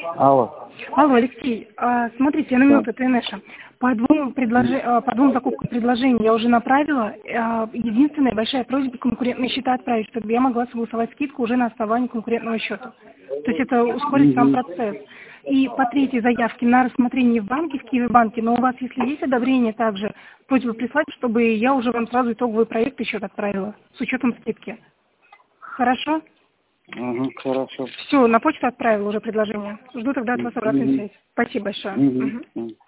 Алло. Алло, Алексей, смотрите, я на минуту, это Инеша. По двум закупкам предложений я уже направила. Единственная большая просьба конкурентные счета отправить, чтобы я могла согласовать скидку уже на основании конкурентного счета. То есть это ускорит сам процесс. И по третьей заявке на рассмотрение в банке, в Киевбанке, но у вас, если есть одобрение, также просьба прислать, чтобы я уже вам сразу итоговый проект и счет отправила с учетом скидки. Хорошо? Хорошо. Все, на почту отправила уже предложение. Жду тогда от вас обратной связи. Спасибо большое.